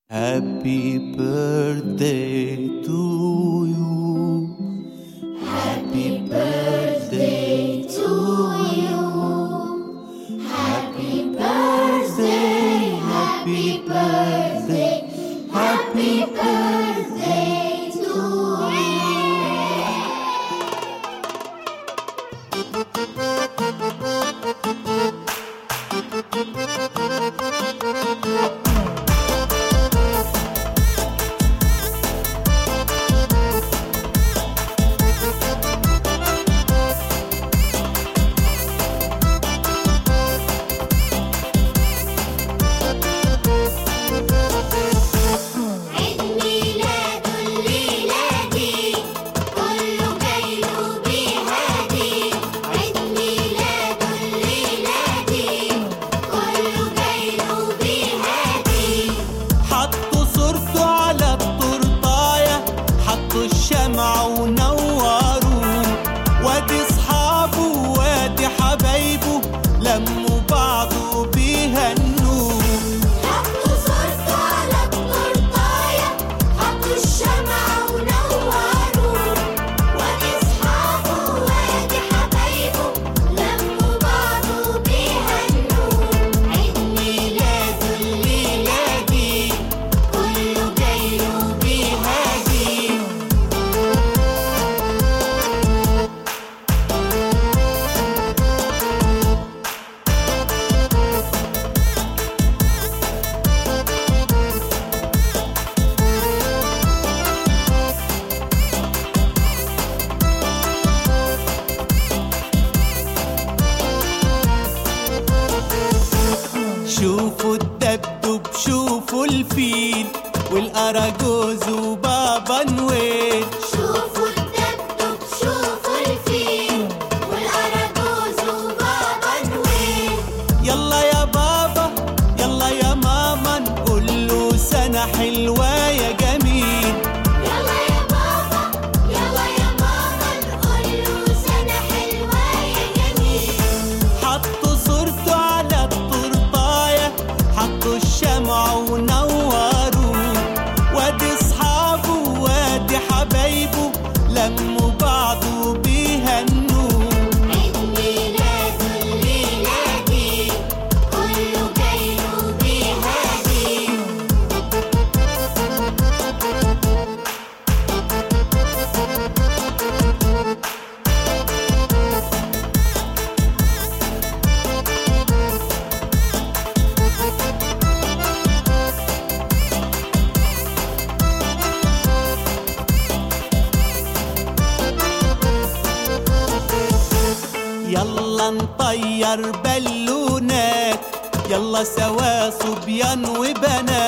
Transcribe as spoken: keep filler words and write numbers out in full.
Happy birthday to you. Happy birthday to you. Happy birthday, happy birthday, happy birthday to you. الشمع ونوروا وادي اصحابه وادي حبايبه لموا بعضه بيهنوا. حطوا صورته على التورتاية حطوا الشمع ونوروا وادي اصحابه وادي حبايبه لموا بعضه بيهنوا. عيد ميلاده الليلة دي كله جايله بيهادي. شوفوا الدبدب شوفوا الفيل والأراجوز وبابا نويل. شوفوا الدبدب شوفوا الفيل والأراجوز وبابا نويل. يلا يا بابا يلا يا ماما نقول له سنة حلوة يا جميل. يلا يا بابا يلا يا ماما نقول له سنة حلوة يا جميل. حطوا صورته على التورتاية حطوا الشمع ونوروا وادي اصحابه وادي حبايبه لموا بعضه بيهنوا. عيد ميلاده الليلة دي كله جايله بيهادي. يلا نطير بالونات يلا سوا صبيان وبنات.